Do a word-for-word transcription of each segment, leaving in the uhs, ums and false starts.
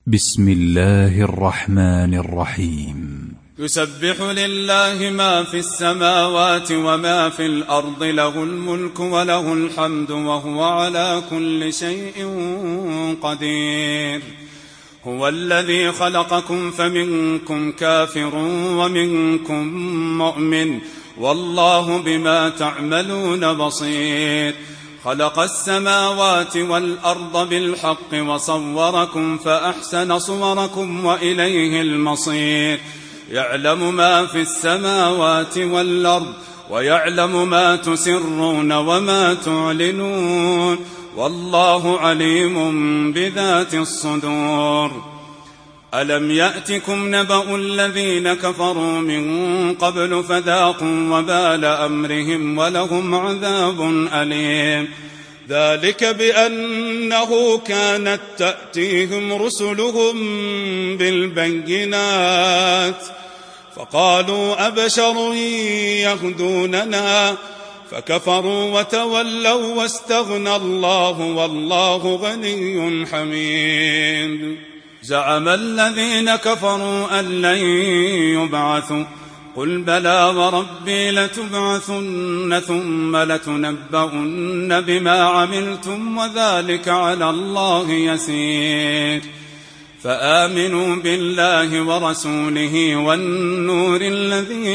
بسم الله الرحمن الرحيم. يسبح لله ما في السماوات وما في الأرض، له الملك وله الحمد وهو على كل شيء قدير. هو الذي خلقكم فمنكم كافر ومنكم مؤمن، والله بما تعملون بصير. خلق السماوات والأرض بالحق وصوركم فأحسن صوركم وإليه المصير. يعلم ما في السماوات والأرض ويعلم ما تسرون وما تعلنون، والله عليم بذات الصدور. ألم يأتكم نبأ الذين كفروا من قبل فذاقوا وبال أمرهم ولهم عذاب أليم. ذلك بأنه كانت تأتيهم رسلهم بالبينات فقالوا أبشر يهدوننا فكفروا وتولوا واستغنى الله والله غني حميد. زعم الذين كفروا أن لن يبعثوا، قل بلى وربي لتبعثن ثم لتنبؤن بما عملتم وذلك على الله يسير. فآمنوا بالله ورسوله والنور الذي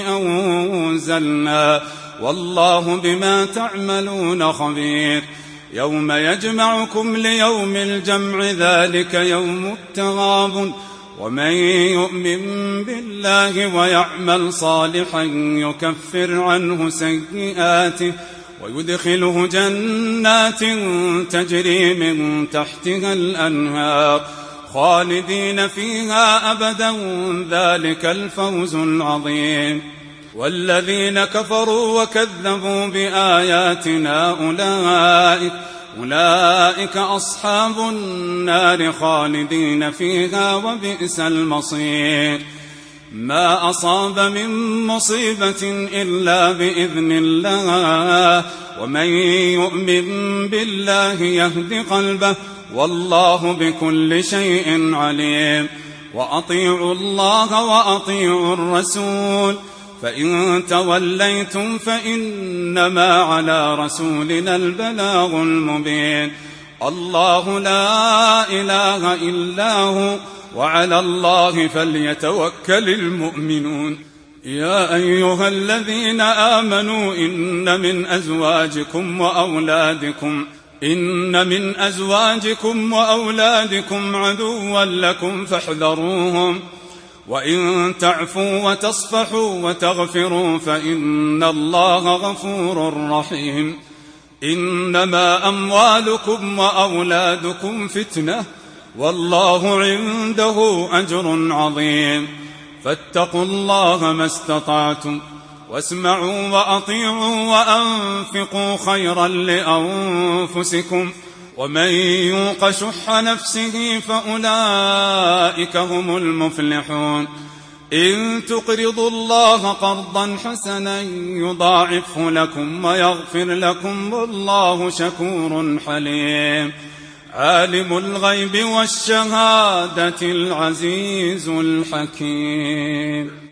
أنزلنا، والله بما تعملون خبير. يوم يجمعكم ليوم الجمع، ذلك يوم التغابن. ومن يؤمن بالله ويعمل صالحا يكفر عنه سيئاته ويدخله جنات تجري من تحتها الأنهار خالدين فيها أبدا، ذلك الفوز العظيم. والذين كفروا وكذبوا بآياتنا أولئك أولئك أصحاب النار خالدين فيها وبئس المصير. ما أصاب من مصيبة إلا بإذن الله، ومن يؤمن بالله يهد قلبه، والله بكل شيء عليم. وأطيعوا الله وأطيعوا الرسول، فإن توليتم فإنما على رسولنا البلاغ المبين. الله لا إله إلا هو، وعلى الله فليتوكل المؤمنون. يا أيها الذين آمنوا إن من أزواجكم وأولادكم إن من أزواجكم وأولادكم عدوا لكم فاحذروهم، وإن تعفوا وتصفحوا وتغفروا فإن الله غفور رحيم. إنما أموالكم وأولادكم فتنة، والله عنده أجر عظيم. فاتقوا الله ما استطعتم، واسمعوا وأطيعوا وأنفقوا خيرا لأنفسكم، ومن يوق شح نفسه فأولئك هم المفلحون. إن تقرضوا الله قرضا حسنا يضاعفه لكم ويغفر لكم، والله شكور حليم. عالم الغيب والشهادة العزيز الحكيم.